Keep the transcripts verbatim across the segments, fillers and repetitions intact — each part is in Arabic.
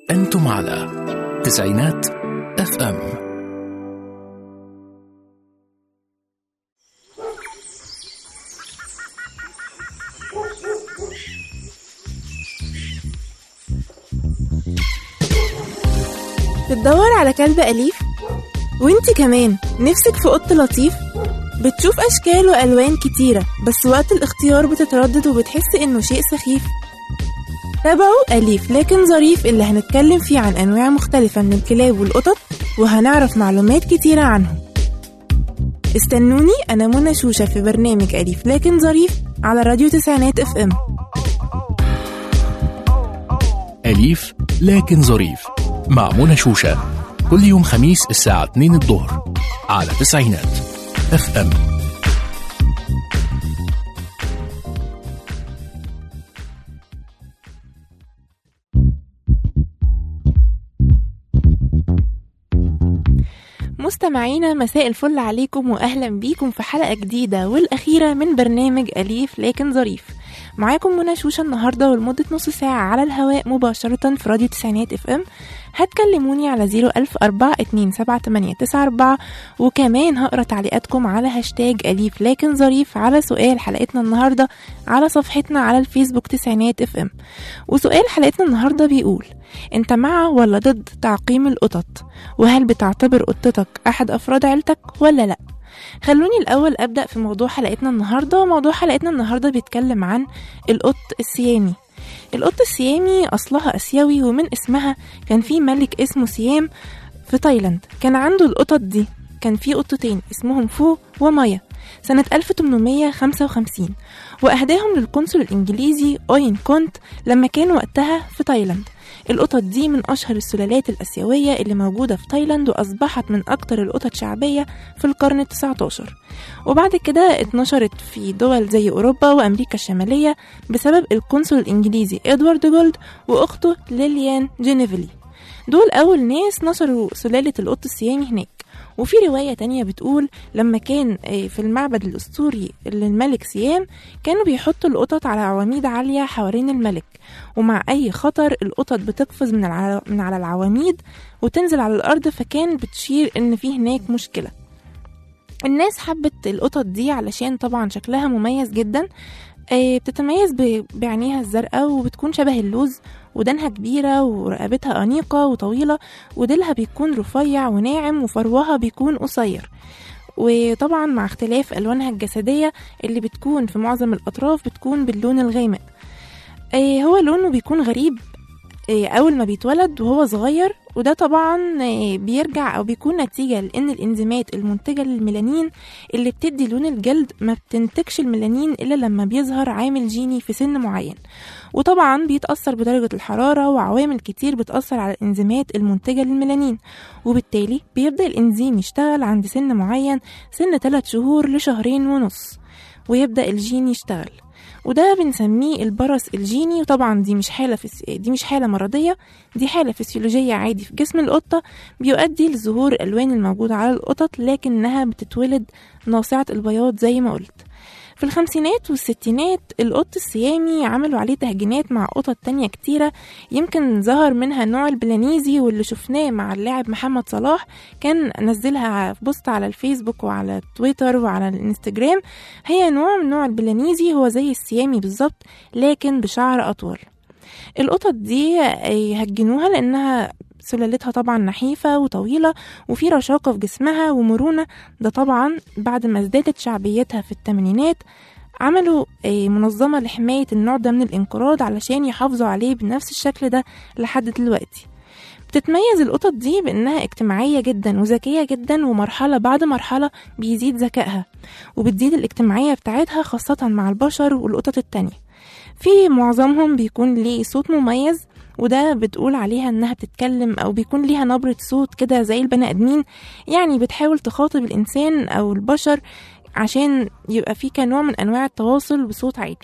أنتم على تسعينات اف ام. بتدور على كلب أليف؟ وانتي كمان نفسك في قط لطيف؟ بتشوف أشكال وألوان كتيرة، بس وقت الاختيار بتتردد وبتحس إنه شيء سخيف. تابعوا أليف لكن ظريف، اللي هنتكلم فيه عن أنواع مختلفة من الكلاب والقطط، وهنعرف معلومات كتيرة عنهم. استنوني، أنا منى شوشة في برنامج أليف لكن ظريف على راديو تسعينات اف ام. أليف لكن ظريف مع منى شوشة، كل يوم خميس الساعة اتنين الظهر على تسعينات اف ام. مستمعينا، مساء الفل عليكم وأهلا بيكم في حلقة جديدة والأخيرة من برنامج أليف لكن ظريف. معاكم منى شوشة النهاردة، ولمدة نص ساعة على الهواء مباشرة في راديو تسعينات اف ام. هتكلموني على زيرو ألف أربعة اتنين سبعة تمانية تسعة أربعة، وكمان هقرأ تعليقاتكم على هاشتاج أليف لكن ظريف على سؤال حلقتنا النهاردة على صفحتنا على الفيسبوك تسعينات اف ام. وسؤال حلقتنا النهاردة بيقول: انت مع ولا ضد تعقيم القطط؟ وهل بتعتبر قطتك أحد أفراد عيلتك ولا لأ؟ خلوني الأول أبدأ في موضوع حلقتنا النهاردة. موضوع حلقتنا النهاردة بيتكلم عن القط السيامي. القط السيامي أصلها أسيوي، ومن اسمها كان في ملك اسمه سيام في تايلاند، كان عنده القطط دي. كان في قطتين اسمهم فو ومايا سنة ألف وتمنمية وخمسة وخمسين، وأهداهم للقنصل الإنجليزي أوين كونت لما كان وقتها في تايلاند. القطط دي من أشهر السلالات الأسيوية اللي موجودة في تايلاند، وأصبحت من أكتر القطط شعبية في القرن التاسع عشر، وبعد كده اتنشرت في دول زي أوروبا وأمريكا الشمالية بسبب القنصل الإنجليزي إدوارد جولد وأخته ليليان جينيفيلي. دول أول ناس نشروا سلالة القط السيامي هناك. وفي رواية تانية بتقول لما كان في المعبد الأسطوري للملك سيام، كانوا بيحطوا القطط على عواميد عالية حوالين الملك، ومع أي خطر القطط بتقفز من, الع... من على العواميد وتنزل على الأرض، فكان بتشير إن في هناك مشكلة. الناس حبت القطط دي علشان طبعا شكلها مميز جدا، بتتميز بعينيها الزرقاء وبتكون شبه اللوز، ودانها كبيرة ورقبتها أنيقة وطويلة، وديلها بيكون رفيع وناعم، وفروها بيكون قصير. وطبعا مع اختلاف ألوانها الجسدية اللي بتكون في معظم الأطراف بتكون باللون الغامق. هو لونه بيكون غريب أول ما بيتولد وهو صغير، وده طبعا بيرجع أو بيكون نتيجة لأن الإنزيمات المنتجة للميلانين اللي بتدي لون الجلد ما بتنتجش الميلانين إلا لما بيظهر عامل جيني في سن معين، وطبعا بيتأثر بدرجة الحرارة وعوامل كتير بتأثر على الإنزيمات المنتجة للميلانين، وبالتالي بيبدأ الإنزيم يشتغل عند سن معين، سن ثلاث شهور لشهرين ونص، ويبدأ الجين يشتغل، وده بنسميه البرص الجيني. وطبعا دي مش حالة فس... دي مش حالة مرضية، دي حالة فسيولوجية عادي في جسم القطة، بيؤدي لظهور الألوان الموجودة على القطط، لكنها بتتولد ناصعة البياض زي ما قلت. في الخمسينات والستينات القط السيامي عملوا عليه تهجينات مع قطط تانية كتيرة، يمكن ظهر منها النوع البلانيزي، واللي شفناه مع اللاعب محمد صلاح، كان نزلها في بوست على الفيسبوك وعلى تويتر وعلى الانستجرام. هي نوع من نوع البلانيزي، هو زي السيامي بالظبط لكن بشعر أطول. القطط دي هجنوها لأنها سلالتها طبعا نحيفة وطويلة وفي رشاقة في جسمها ومرونة. ده طبعا بعد ما ازدادت شعبيتها في الثمانينات عملوا منظمة لحماية النوع ده من الانقراض علشان يحافظوا عليه بنفس الشكل ده لحد دلوقتي. بتتميز القطط دي بأنها اجتماعية جدا وذكية جدا، ومرحلة بعد مرحلة بيزيد ذكائها وبتزيد الاجتماعية بتاعتها خاصة مع البشر والقطط التانية. في معظمهم بيكون ليه صوت مميز، وده بتقول عليها انها بتتكلم او بيكون ليها نبرة صوت كده زي البني ادمين، يعني بتحاول تخاطب الانسان او البشر عشان يبقى في كنوع من انواع التواصل بصوت عالي.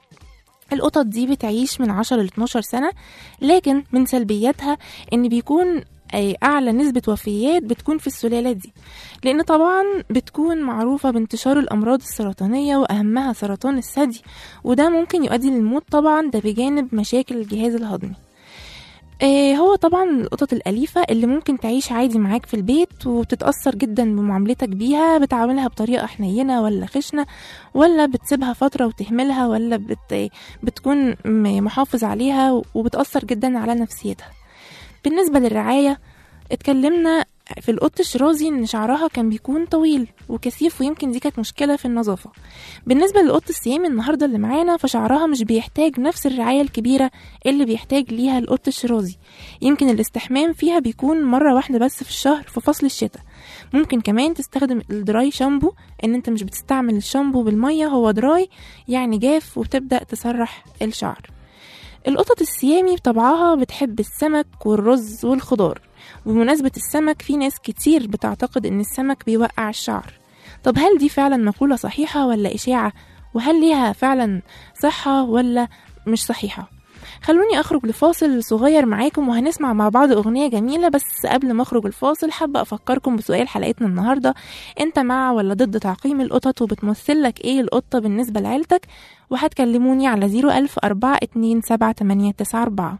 القطط دي بتعيش من عشرة ل اتناشر سنة، لكن من سلبياتها ان بيكون أعلى نسبة وفيات بتكون في السلالة دي، لأن طبعا بتكون معروفة بانتشار الأمراض السرطانية وأهمها سرطان الثدي، وده ممكن يؤدي للموت طبعا، ده بجانب مشاكل الجهاز الهضمي. آه هو طبعا القطط الأليفة اللي ممكن تعيش عادي معاك في البيت وبتتأثر جدا بمعاملتك بيها، بتعاملها بطريقة حنينة ولا خشنة، ولا بتسيبها فترة وتهملها، ولا بت بتكون محافظ عليها وبتأثر جدا على نفسيتها. بالنسبة للرعاية، اتكلمنا في القط الشرازي ان شعرها كان بيكون طويل وكثيف، ويمكن دي كانت مشكلة في النظافة. بالنسبة للقط السيامي النهاردة اللي معانا، فشعرها مش بيحتاج نفس الرعاية الكبيرة اللي بيحتاج ليها القط الشرازي. يمكن الاستحمام فيها بيكون مرة واحدة بس في الشهر في فصل الشتاء. ممكن كمان تستخدم الدراي شامبو، ان انت مش بتستعمل الشامبو بالمية، هو دراي يعني جاف، وبتبدأ تسرح الشعر. القطط السيامي بطبعها بتحب السمك والرز والخضار. وبمناسبة السمك، في ناس كتير بتعتقد ان السمك بيوقع الشعر. طب هل دي فعلا مقولة صحيحة ولا إشاعة؟ وهل ليها فعلا صحة ولا مش صحيحة؟ خلوني أخرج لفاصل صغير معاكم وهنسمع مع بعض أغنية جميلة. بس قبل ما أخرج الفاصل، حابة أفكركم بسؤال حلقتنا النهاردة: أنت مع ولا ضد تعقيم القطط؟ وبتمثل لك إيه القطة بالنسبة لعيلتك؟ وهتكلموني على زيرو ألف أربعة اتنين سبعة تمانية تسعة أربعة.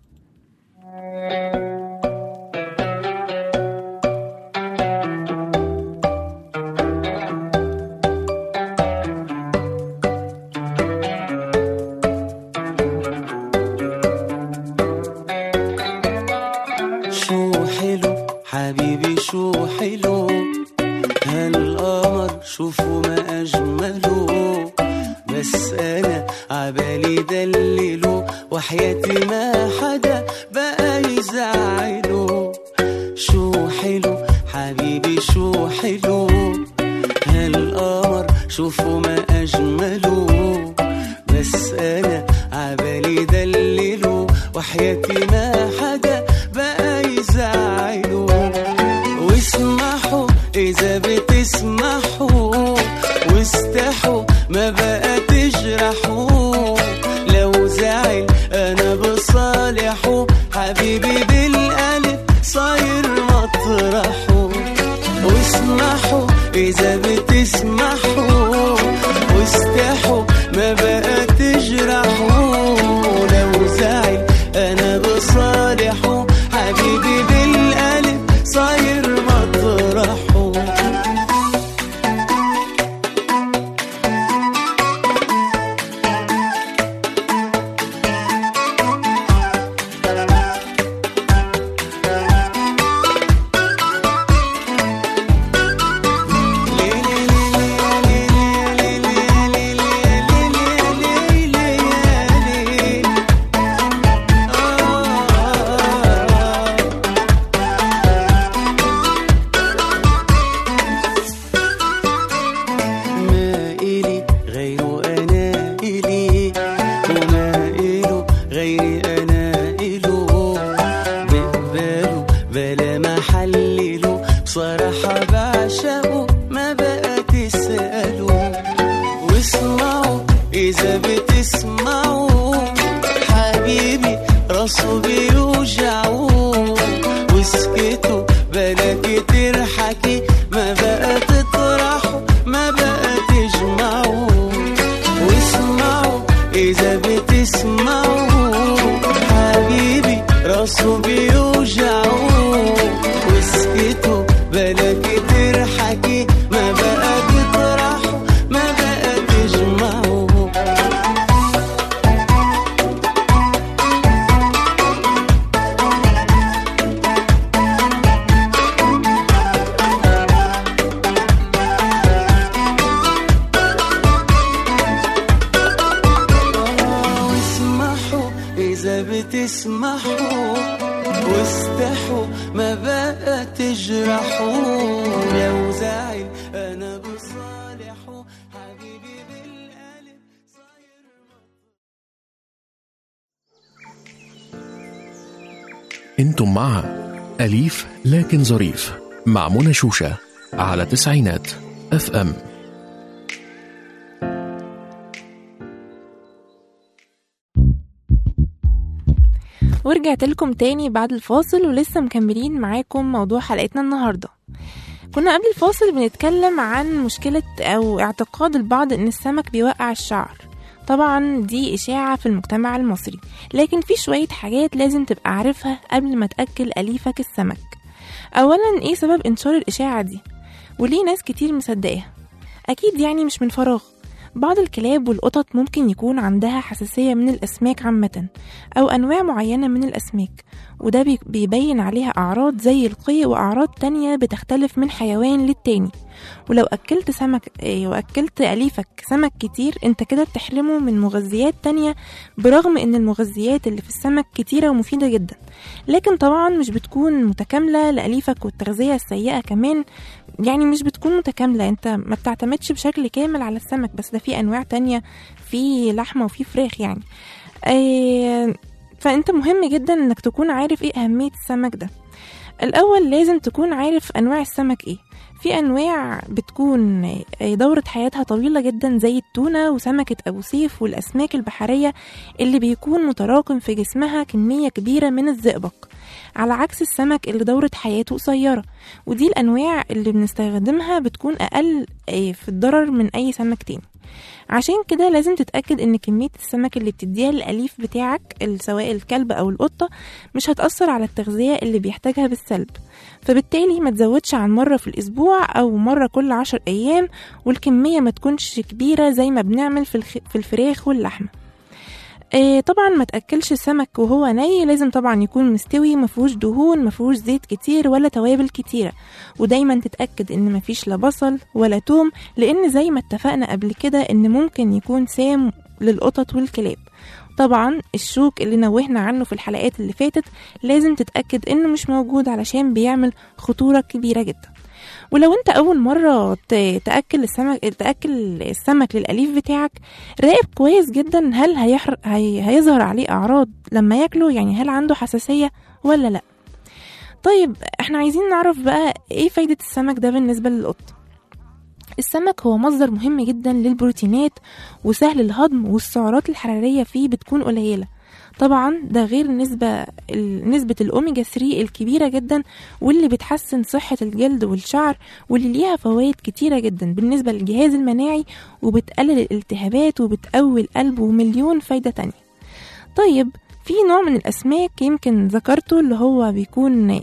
حبيبي شو حلو هالقمر، شوفوا ما أجمله، بس أنا عبالي دلله، وحياتي ما حدا بقى يزعله. شو حلو حبيبي شو حلو هالقمر، شوفوا ما أجمله، بس أنا عبالي دلله، وحياتي ما حدا بقى يزعله. واسمحوا إذا بتسمحوا، واستحوا ما بقى تجرحوا، لو زعل أنا بصالحه، حبيبي بالقلب صاير مطرحه. واسمحوا إذا بتسمحوا، واستحوا ما بقى تجرحوا، لو زعل أنا بصالحه، حبيبي بالقلب صاير مطرحه. انتم مع أليف لكن ظريف مع منى شوشة على تسعينات اف ام. ورجعت لكم تاني بعد الفاصل، ولسه مكملين معاكم موضوع حلقتنا النهاردة. كنا قبل الفاصل بنتكلم عن مشكلة أو اعتقاد البعض إن السمك بيوقع الشعر. طبعا دي إشاعة في المجتمع المصري، لكن في شوية حاجات لازم تبقى عارفها قبل ما تأكل أليفك السمك. أولا، إيه سبب انتشار الإشاعة دي وليه ناس كتير مصدقاها؟ أكيد يعني مش من فراغ. بعض الكلاب والقطط ممكن يكون عندها حساسية من الأسماك عامة أو أنواع معينة من الأسماك، وده بيبين عليها أعراض زي القيء وأعراض تانية بتختلف من حيوان للتاني. ولو أكلت سمك وأكلت أليفك سمك كتير، انت كده بتحرمه من مغذيات تانية، برغم ان المغذيات اللي في السمك كتيرة ومفيدة جدا، لكن طبعا مش بتكون متكاملة لأليفك. والتغذية السيئة كمان يعني مش بتكون متكاملة، انت ما بتعتمدش بشكل كامل على السمك، بس ده في أنواع تانية، في لحمة وفي فراخ يعني. ايه فانت مهم جدا انك تكون عارف ايه أهمية السمك ده. الأول لازم تكون عارف أنواع السمك ايه. في أنواع بتكون دورة حياتها طويلة جدا زي التونة وسمكة أبو سيف والأسماك البحرية اللي بيكون متراكم في جسمها كمية كبيرة من الزئبق، على عكس السمك اللي دورة حياته قصيرة. ودي الأنواع اللي بنستخدمها بتكون أقل في الضرر من أي سمك تاني. عشان كده لازم تتأكد ان كمية السمك اللي بتديها للأليف بتاعك سواء الكلب او القطة مش هتأثر على التغذية اللي بيحتاجها بالسلب، فبالتالي ما تزودش عن مرة في الأسبوع أو مرة كل عشر أيام، والكمية ما تكونش كبيرة زي ما بنعمل في, الخ... في الفراخ واللحمة. آه طبعا ما تأكلش السمك وهو ني، لازم طبعا يكون مستوي، مفهوش دهون، مفهوش زيت كتير ولا توابل كتيرة، ودايما تتأكد ان مفيش لا بصل ولا توم، لان زي ما اتفقنا قبل كده ان ممكن يكون سام للقطط والكلاب. طبعا الشوك اللي نوهنا عنه في الحلقات اللي فاتت لازم تتأكد انه مش موجود علشان بيعمل خطورة كبيرة جدا. ولو انت اول مرة تأكل السمك تأكل السمك للأليف بتاعك، راقب كويس جدا هل هيحر... هي... هيظهر عليه اعراض لما ياكله، يعني هل عنده حساسية ولا لا. طيب احنا عايزين نعرف بقى ايه فايدة السمك ده بالنسبة للقط. السمك هو مصدر مهم جدا للبروتينات وسهل الهضم، والسعرات الحرارية فيه بتكون قليلة. طبعا ده غير نسبة نسبة الأوميجا ثلاثة الكبيرة جدا، واللي بتحسن صحة الجلد والشعر، واللي ليها فوائد كتيرة جدا بالنسبة للجهاز المناعي، وبتقلل الالتهابات وبتقوي القلب ومليون فايدة تانية. طيب في نوع من الأسماك يمكن ذكرته اللي هو بيكون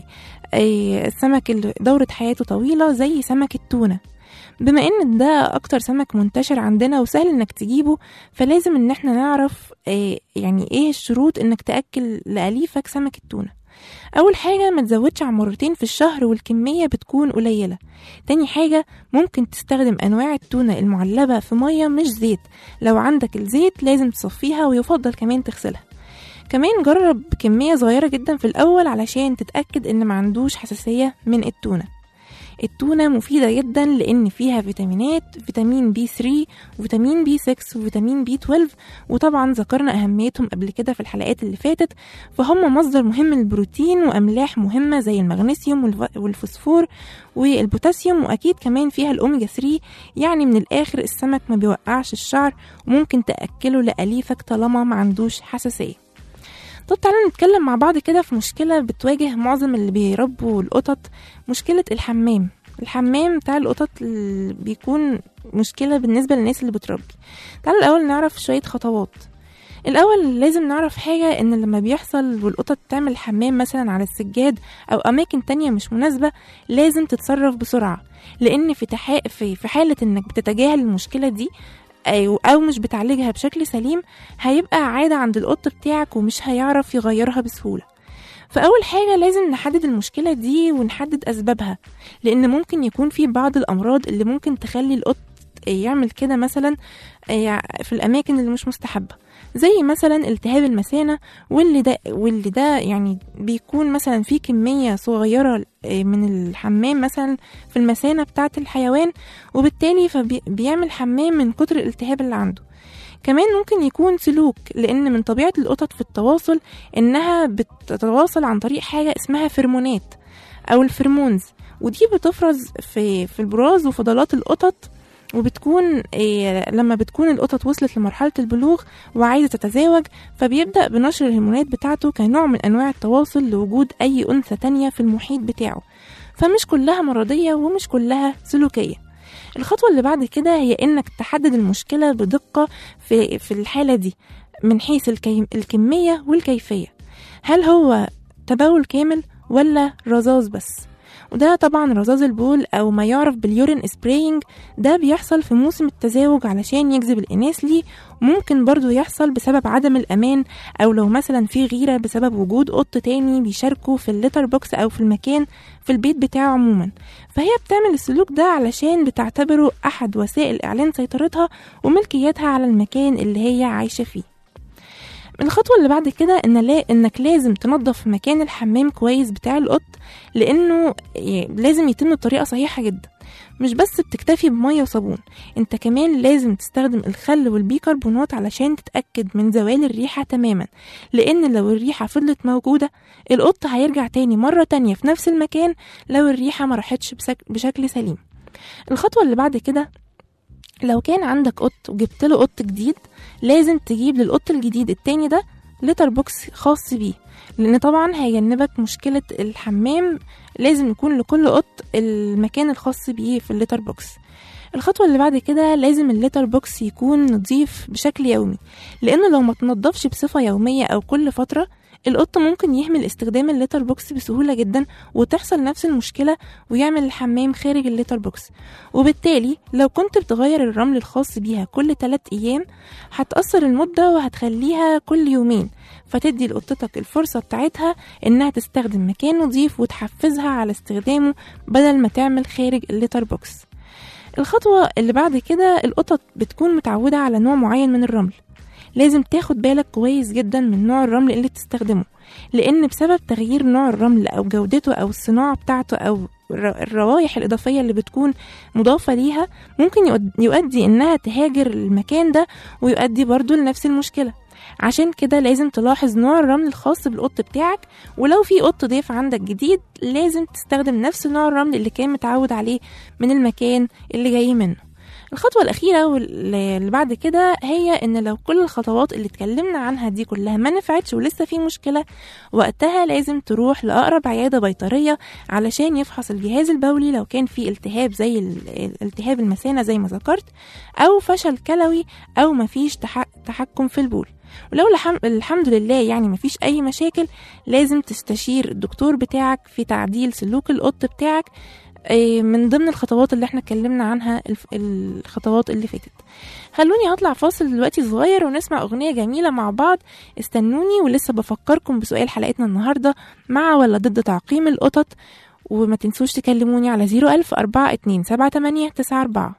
السمك اللي دورة حياته طويلة زي سمك التونة. بما ان ده اكتر سمك منتشر عندنا وسهل انك تجيبه، فلازم ان احنا نعرف ايه يعني ايه الشروط انك تأكل لأليفك سمك التونة. اول حاجة ما تزودش عن مرتين في الشهر والكمية بتكون قليلة. تاني حاجة ممكن تستخدم انواع التونة المعلبة في مية مش زيت، لو عندك الزيت لازم تصفيها ويفضل كمان تغسلها. كمان جرب كمية صغيرة جدا في الاول علشان تتأكد ان ما عندوش حساسية من التونة. التونة مفيدة جدا لأن فيها فيتامينات، فيتامين بي ثلاثة وفيتامين بي ستة وفيتامين بي اثناشر، وطبعا ذكرنا أهميتهم قبل كده في الحلقات اللي فاتت. فهم مصدر مهم للبروتين وأملاح مهمة زي المغنيسيوم والفوسفور والبوتاسيوم، وأكيد كمان فيها الأوميجا ثلاثة. يعني من الآخر السمك ما بيوقعش الشعر، وممكن تأكله لأليفك طالما ما عندوش حساسية. طب تعالوا نتكلم مع بعض كده في مشكلة بتواجه معظم اللي بيربوا القطط، مشكلة الحمام. الحمام بتاع القطط بيكون مشكلة بالنسبة للناس اللي بتربي. تعالوا الأول نعرف شوية خطوات. الأول لازم نعرف حاجة، إن لما بيحصل والقطط تعمل حمام مثلا على السجاد أو أماكن تانية مش مناسبة، لازم تتصرف بسرعة، لأن في, تحا... في... في حالة إنك بتتجاهل المشكلة دي أو مش بتعالجها بشكل سليم، هيبقى عادة عند القط بتاعك ومش هيعرف يغيرها بسهولة. فأول حاجة لازم نحدد المشكلة دي ونحدد أسبابها، لأن ممكن يكون في بعض الأمراض اللي ممكن تخلي القط يعمل كده مثلا في الأماكن اللي مش مستحبة، زي مثلا التهاب المثانة، واللي ده واللي ده يعني بيكون مثلا في كمية صغيرة من الحمام مثلا في المثانة بتاعة الحيوان، وبالتالي فبيعمل حمام من كتر الالتهاب اللي عنده. كمان ممكن يكون سلوك، لأن من طبيعة القطط في التواصل إنها بتتواصل عن طريق حاجة اسمها فرمونات أو الفرمونز، ودي بتفرز في في البراز وفضلات القطط، وبتكون إيه لما بتكون القطط وصلت لمرحلة البلوغ وعايزة تتزاوج، فبيبدأ بنشر الهرمونات بتاعته كنوع من أنواع التواصل لوجود أي أنثى تانية في المحيط بتاعه. فمش كلها مرضية ومش كلها سلوكية. الخطوة اللي بعد كده هي إنك تحدد المشكلة بدقة في, في الحالة دي من حيث الكي... الكمية والكيفية. هل هو تبول كامل ولا رذاذ بس؟ وده طبعا رذاذ البول أو ما يعرف باليورين سبراينج، ده بيحصل في موسم التزاوج علشان يجذب الإناث ليه. ممكن برضو يحصل بسبب عدم الأمان، أو لو مثلا في غيرة بسبب وجود قط تاني بيشاركوا في الليتر بوكس أو في المكان في البيت بتاعه عموما. فهي بتعمل السلوك ده علشان بتعتبره أحد وسائل إعلان سيطرتها وملكيتها على المكان اللي هي عايشة فيه. الخطوة اللي بعد كده إن لا إنك لازم تنظف مكان الحمام كويس بتاع القط، لأنه لازم يتم بطريقة صحيحة جدا. مش بس بتكتفي بمية وصابون، انت كمان لازم تستخدم الخل والبيكربونات علشان تتأكد من زوال الريحة تماما، لأن لو الريحة فضلت موجودة القط هيرجع تاني مرة تانية في نفس المكان لو الريحة ما راحتش بشكل سليم. الخطوة اللي بعد كده لو كان عندك قط وجبت له قط جديد، لازم تجيب للقط الجديد التاني ده لتر بوكس خاص بيه، لان طبعا هيجنبك مشكلة الحمام. لازم يكون لكل قط المكان الخاص بيه في اللتر بوكس. الخطوة اللي بعد كده لازم اللتر بوكس يكون نظيف بشكل يومي، لانه لو ما تنضفش بصفة يومية او كل فترة القط ممكن يهمل استخدام اللتر بوكس بسهولة جدا وتحصل نفس المشكلة ويعمل الحمام خارج اللتر بوكس. وبالتالي لو كنت بتغير الرمل الخاص بيها كل ثلاث أيام هتأثر المدة وهتخليها كل يومين، فتدي لقطتك الفرصة بتاعتها إنها تستخدم مكان نظيف وتحفزها على استخدامه بدل ما تعمل خارج اللتر بوكس. الخطوة اللي بعد كده القطط بتكون متعودة على نوع معين من الرمل، لازم تاخد بالك كويس جدا من نوع الرمل اللي تستخدمه، لأن بسبب تغيير نوع الرمل أو جودته أو الصناعة بتاعته أو الروائح الإضافية اللي بتكون مضافة ليها ممكن يؤدي إنها تهاجر المكان ده ويؤدي برضو لنفس المشكلة. عشان كده لازم تلاحظ نوع الرمل الخاص بالقط بتاعك، ولو في قط ضيف عندك جديد لازم تستخدم نفس نوع الرمل اللي كان متعود عليه من المكان اللي جاي منه. الخطوة الأخيرة واللي بعد كده هي إن لو كل الخطوات اللي اتكلمنا عنها دي كلها ما نفعتش ولسه في مشكلة، وقتها لازم تروح لأقرب عيادة بيطرية علشان يفحص الجهاز البولي لو كان في التهاب زي التهاب المثانة زي ما ذكرت، أو فشل كلوي، أو مفيش تحكم في البول. ولو الحمد لله يعني مفيش أي مشاكل لازم تستشير الدكتور بتاعك في تعديل سلوك القط بتاعك من ضمن الخطوات اللي احنا اتكلمنا عنها الخطوات اللي فاتت. خلوني هطلع فاصل دلوقتي صغير ونسمع أغنية جميلة مع بعض، استنوني. ولسه بفكركم بسؤال حلقتنا النهاردة، مع ولا ضد تعقيم القطط؟ وما تنسوش تكلموني على زيرو ألف أربعة اتنين سبعة تمانية تسعة أربعة.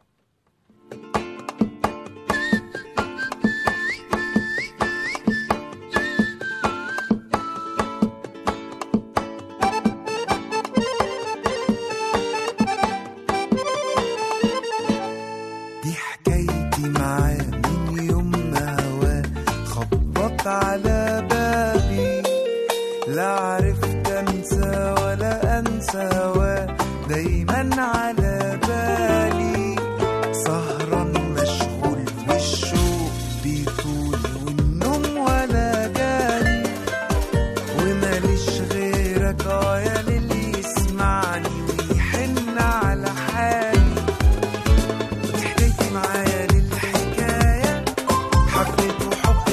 على بابي لا عرفت انسى ولا انسى هواه، دايما على بالي سهران مشغول والشوق بيطول والنوم ولا جالي، وماليش غيرك يا للي يسمعني ويحن على حالي. حكيتي معايا للحكاية، حبيت وحب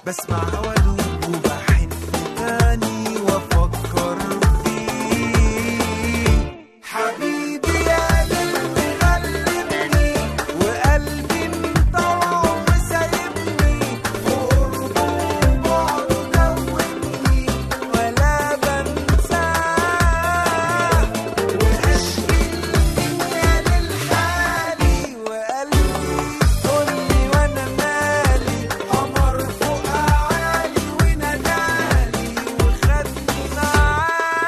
بسمعها وادوب وبحن تاني وافكر فيه. حبيبي يا قلبي غلبني وقلبي مطوع وسايبني، وقربه وبعده دوبني ولا بنساه، واشكي الدنيا للحالي وقلبي قولي وانا مالي، قمر فوق عالي ونادالي وخدني معاه.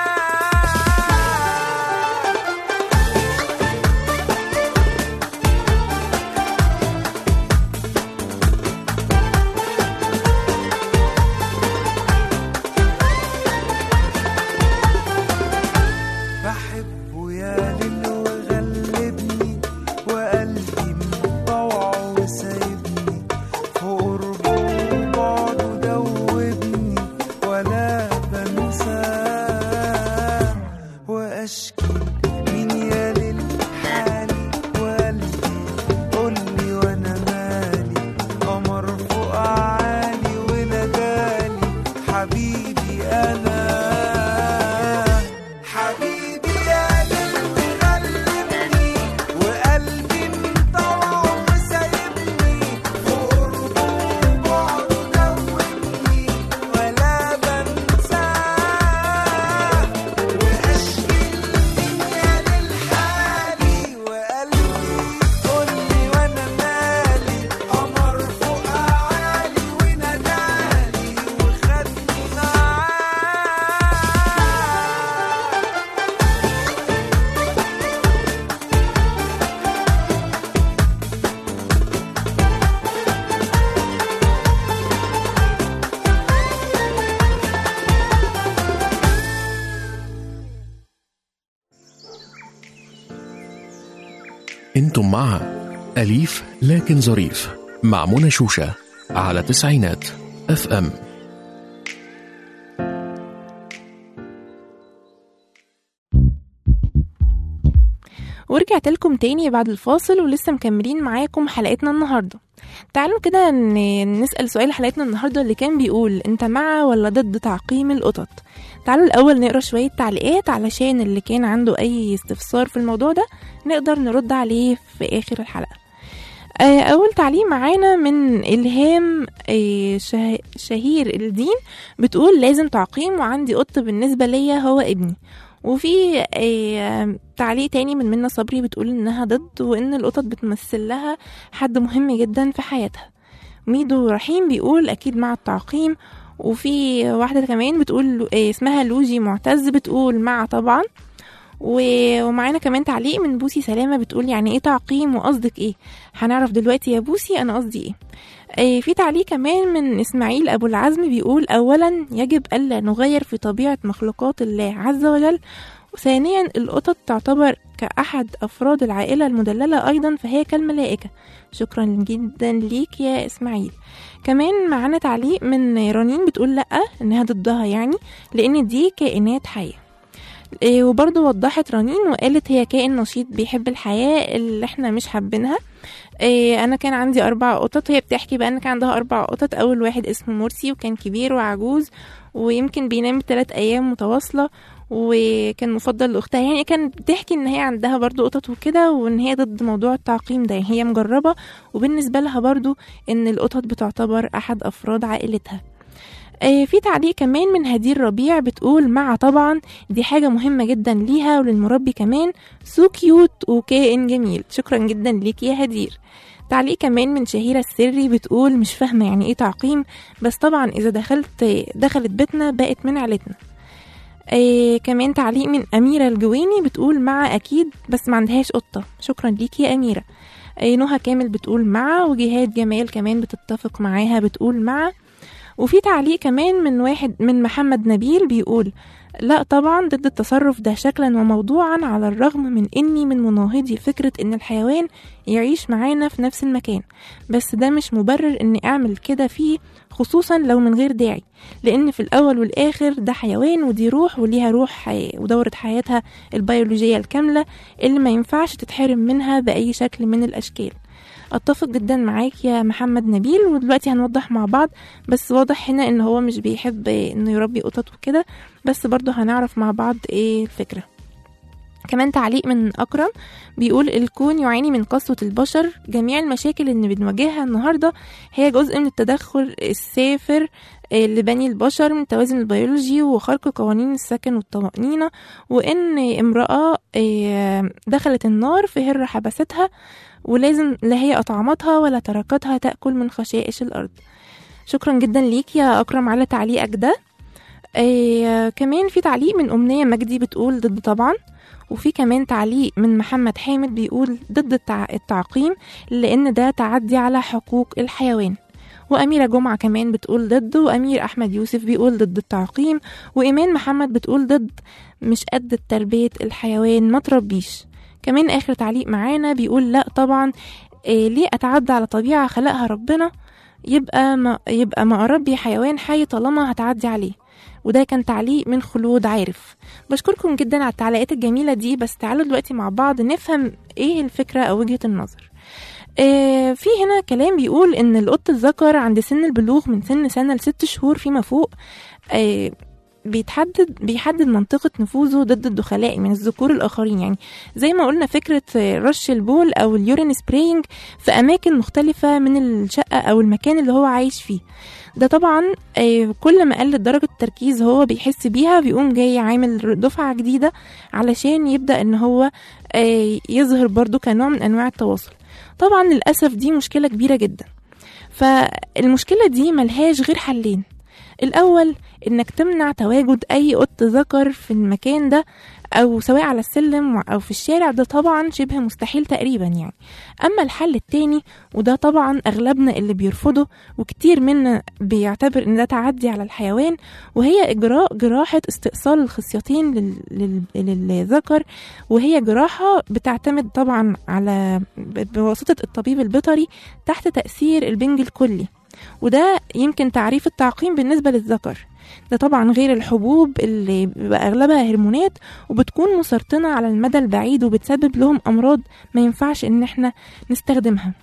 بحبه يا ليل وغلبني وقلبي مطوع وسايبني، فوق قربه وبعده دوبني ولا بنساه، واشكي مين يا ليل حالي وقلبي قولي وانا مالي، قمر فوق عالي ونادالي حبيبي انا. حبيبي يا قلبي غلبني وقلبي مطوع وسايبني، وقربه وبعده دوبني ولا بنساه، واشكي الدنيا للحالي وقلبي قولي وانا مالي، قمر فوق عالي ونادالي وخدني معاه. انتم مع أليف لكن ظريف مع منى شوشة على تسعينات اف ام. ورجعت لكم تاني بعد الفاصل ولسه مكملين معاكم حلقتنا النهاردة. تعالوا كده ن- نسأل سؤال حلقتنا النهاردة اللي كان بيقول انت مع ولا ضد تعقيم القطط. تعالوا الأول نقرأ شوية تعليقات علشان اللي كان عنده أي استفسار في الموضوع ده نقدر نرد عليه في آخر الحلقة. آه، أول تعليق معانا من إلهام آه، شه- شهير الدين، بتقول لازم تعقيم وعندي قط بالنسبة ليا هو ابني. وفي آه، تعليق تاني من منى صبري بتقول إنها ضد وإن القطط بتمثل لها حد مهم جدا في حياتها. ميدو رحيم بيقول أكيد مع التعقيم. وفي واحدة كمان بتقول آه، اسمها لوجي معتز بتقول مع طبعا. و- ومعانا كمان تعليق من بوسي سلامة بتقول يعني ايه تعقيم وقصدك ايه؟ هنعرف دلوقتي يا بوسي انا قصدي ايه. آه، في تعليق كمان من اسماعيل ابو العزم بيقول اولا يجب الا نغير في طبيعة مخلوقات الله عز وجل، وثانيا القطط تعتبر كأحد أفراد العائلة المدللة أيضا فهي كالملائكة. شكرا جدا ليك يا إسماعيل. كمان معانا تعليق من رنين بتقول لأ إنها ضدها يعني لأن دي كائنات حية. إيه، وبرضو وضحت رنين وقالت هي كائن نشيط بيحب الحياة اللي احنا مش حابينها. إيه، انا كان عندي اربع قطط، هي بتحكي بقى ان كان عندها اربع قطط. اول واحد اسمه مرسي وكان كبير وعجوز ويمكن بينام ثلاث ايام متواصلة وكان مفضل لاختها. يعني كانت بتحكي ان هي عندها برضو قطط وكده وان هي ضد موضوع التعقيم ده، يعني هي مجربة وبالنسبة لها برضو ان القطط بتعتبر احد افراد عائلتها. آه، في تعليق كمان من هدير ربيع بتقول مع طبعا دي حاجة مهمة جدا ليها وللمربي كمان، سو كيوت وكائن جميل. شكرا جدا ليك يا هدير. تعليق كمان من شهيرة السري بتقول مش فاهمة يعني ايه تعقيم، بس طبعا اذا دخلت دخلت بيتنا بقت من عيلتنا. آه كمان تعليق من أميرة الجويني بتقول مع أكيد بس ما عندهاش قطة. شكرا ليك يا أميرة. آه نهى كامل بتقول مع، وجهاد جمال كمان بتتفق معاها بتقول مع. وفي تعليق كمان من واحد من محمد نبيل بيقول لا طبعا ضد التصرف ده شكلا وموضوعا، على الرغم من اني من مناهضي فكرة ان الحيوان يعيش معانا في نفس المكان، بس ده مش مبرر اني اعمل كده فيه، خصوصا لو من غير داعي، لان في الاول والاخر ده حيوان ودي روح وليها روح حي... ودورة حياتها البيولوجية الكاملة اللي ما ينفعش تتحرم منها بأي شكل من الاشكال. اتفق جدا معاك يا محمد نبيل، ودلوقتي هنوضح مع بعض. بس واضح هنا ان هو مش بيحب انه يربي قطط وكده، بس برضو هنعرف مع بعض ايه الفكرة. كمان تعليق من أكرم بيقول الكون يعاني من قسوة البشر، جميع المشاكل اللي بنواجهها النهاردة هي جزء من التدخل السافر اللي بني البشر من التوازن البيولوجي وخرق قوانين السكن والطمأنينة، وإن امرأة دخلت النار فهر حبستها، ولازم لا هي أطعمتها ولا تركتها تأكل من خشائش الأرض. شكرا جدا ليك يا أكرم على تعليقك ده. كمان في تعليق من أمنية مجدي بتقول ضد طبعا، وفي كمان تعليق من محمد حامد بيقول ضد التع... التعقيم لأن ده تعدي على حقوق الحيوان. وأميرة جمعة كمان بتقول ضد، وأمير أحمد يوسف بيقول ضد التعقيم، وإيمان محمد بتقول ضد، مش قد تربية الحيوان ما تربيش. كمان آخر تعليق معانا بيقول لا طبعا، إيه ليه أتعدى على طبيعة خلقها ربنا؟ يبقى ما, يبقى ما أربي حيوان حي طالما هتعدي عليه. وده كان تعليق من خلود عارف. بشكركم جدا على التعليقات الجميلة دي، بس تعالوا دلوقتي مع بعض نفهم ايه الفكرة او وجهة النظر. اه في هنا كلام بيقول ان القط الذكر عند سن البلوغ من سن سنة لست شهور فيما فوق اه بيتحدد بيحدد منطقة نفوذه ضد الدخلاء من الذكور الآخرين. يعني زي ما قلنا فكرة رش البول أو اليورين سبراينج في أماكن مختلفة من الشقة أو المكان اللي هو عايش فيه. ده طبعا كل ما قلت درجة التركيز هو بيحس بيها بيقوم جاي عامل دفعة جديدة علشان يبدأ ان هو يظهر برضو كنوع من انواع التواصل. طبعا للأسف دي مشكلة كبيرة جدا. فالمشكلة دي ملهاش غير حلين. الأول انك تمنع تواجد اي قط ذكر في المكان ده، او سواء على السلم او في الشارع، ده طبعا شبه مستحيل تقريبا يعني. اما الحل التاني وده طبعا اغلبنا اللي بيرفضه وكتير منا بيعتبر ان ده تعدي على الحيوان، وهي اجراء جراحة استئصال الخصيتين لل... لل... للذكر، وهي جراحة بتعتمد طبعا على بواسطة الطبيب البيطري تحت تأثير البنج الكلي. وده يمكن تعريف التعقيم بالنسبة للذكر. ده طبعا غير الحبوب اللي بيبقى أغلبها هرمونات وبتكون مسرطنة على المدى البعيد وبتسبب لهم أمراض ما ينفعش إن احنا نستخدمها.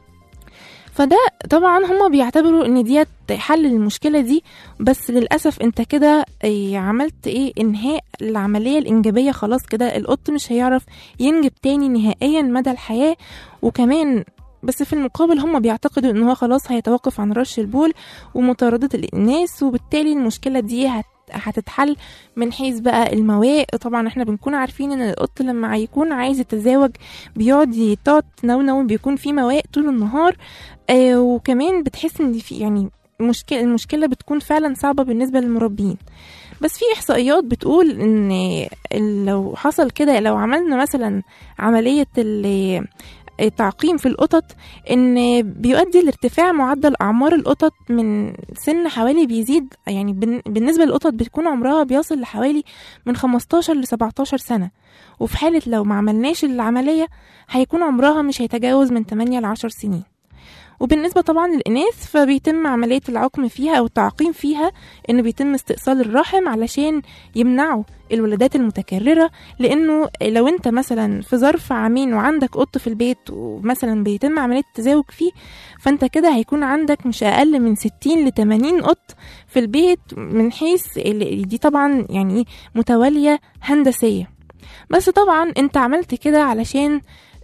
فده طبعا هما بيعتبروا ان ديت حل للمشكلة دي، بس للأسف انت كده عملت ايه؟ انهاء العملية الإنجابية. خلاص كده القط مش هيعرف ينجب تاني نهائيا مدى الحياة. وكمان بس في المقابل هم بيعتقدوا ان هو خلاص هيتوقف عن رش البول ومطاردة الناس، وبالتالي المشكلة دي هت هتتحل من حيث بقى المواء. طبعا احنا بنكون عارفين ان القط لما يكون عايز يتزاوج بيقعد يطاط نونو، بيكون في مواء طول النهار. آه وكمان بتحس ان في يعني مشكلة المشكلة بتكون فعلا صعبة بالنسبة للمربين. بس في احصائيات بتقول ان لو حصل كده، لو عملنا مثلا عملية التعقيم في القطط، ان بيؤدي لارتفاع معدل اعمار القطط من سن حوالي بيزيد، يعني بالنسبه للقطط بتكون عمرها بيصل لحوالي من خمستاشر ل سبعتاشر سنه، وفي حاله لو ما عملناش العمليه هيكون عمرها مش هيتجاوز من تمانية ل عشر سنين. وبالنسبة طبعا للإناث فبيتم عملية العقم فيها أو التعقيم فيها، إنه بيتم استئصال الرحم علشان يمنعوا الولادات المتكررة. لأنه لو أنت مثلا في ظرف عامين وعندك قط في البيت ومثلا بيتم عملية التزاوج فيه، فأنت كده هيكون عندك مش أقل من ستين لتمانين قط في البيت، من حيث دي طبعا يعني متوالية هندسية. بس طبعا أنت عملت كده علشان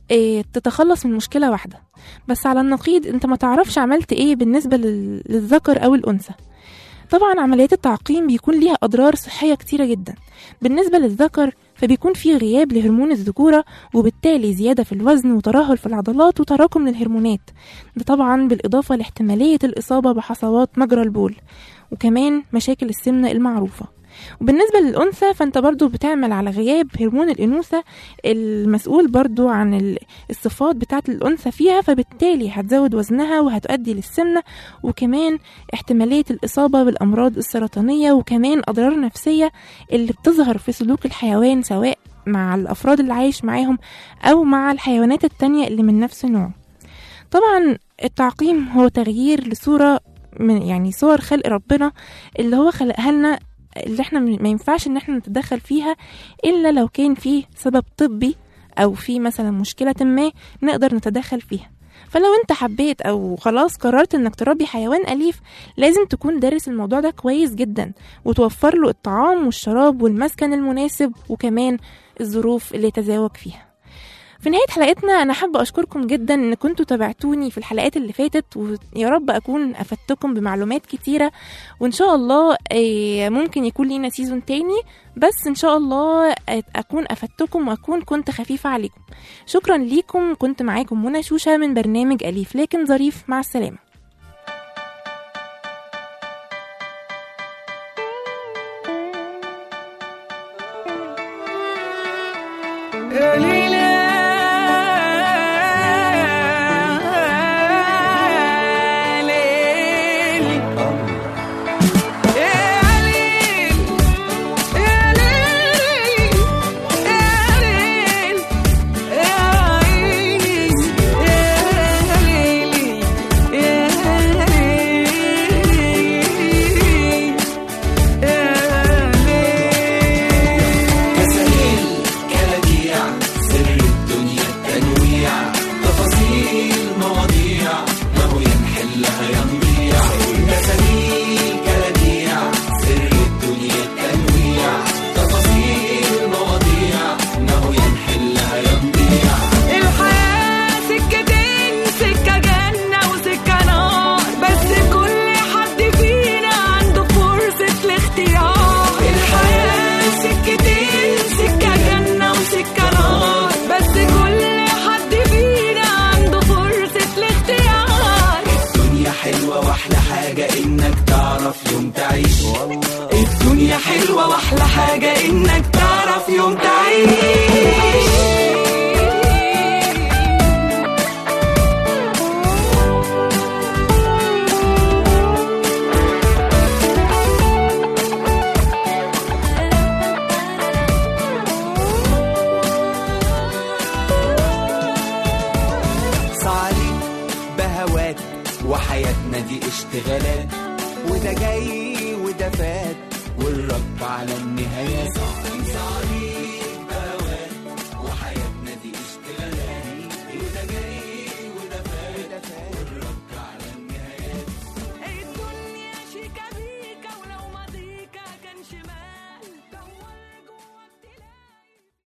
تتخلص من مشكلة واحدة، بس على النقيض انت ما تعرفش عملت ايه بالنسبة للذكر او الانثى. طبعا عمليات التعقيم بيكون ليها اضرار صحية كتيرة جدا. بالنسبة للذكر فبيكون فيه غياب لهرمون الذكورة، وبالتالي زيادة في الوزن وترهل في العضلات وتراكم للهرمونات، ده طبعا بالاضافة لاحتمالية الاصابة بحصوات مجرى البول، وكمان مشاكل السمنة المعروفة. وبالنسبة للأنثى فأنت برضو بتعمل على غياب هرمون الأنوثة المسؤول برضو عن الصفات بتاعت الأنثى فيها، فبالتالي هتزود وزنها وهتؤدي للسمنة، وكمان احتمالية الإصابة بالأمراض السرطانية، وكمان أضرار نفسية اللي بتظهر في سلوك الحيوان سواء مع الأفراد اللي عايش معاهم أو مع الحيوانات التانية اللي من نفس النوع. طبعا التعقيم هو تغيير لصورة من يعني صور خلق ربنا اللي هو خلقها لنا، اللي احنا ما ينفعش ان احنا نتدخل فيها الا لو كان فيه سبب طبي او في مثلا مشكلة ما نقدر نتدخل فيها. فلو انت حبيت او خلاص قررت انك تربي حيوان أليف، لازم تكون دارس الموضوع ده كويس جدا، وتوفر له الطعام والشراب والمسكن المناسب، وكمان الظروف اللي يتزاوج فيها. في نهاية حلقتنا أنا حابة أشكركم جدا إن كنتوا تابعتوني في الحلقات اللي فاتت، ويا رب أكون أفدتكم بمعلومات كتيرة، وإن شاء الله ممكن يكون لينا سيزون تاني، بس إن شاء الله أكون أفدتكم وأكون كنت خفيفة عليكم. شكرا ليكم، كنت معاكم منى شوشة من برنامج أليف لكن ظريف. مع السلامة. الدنيا حلوة واحلى حاجة انك تعرف يوم تعيش. صعلي بهوات وحياتنا دي اشتغالات، وده جاي وده فات والرب على النهاية.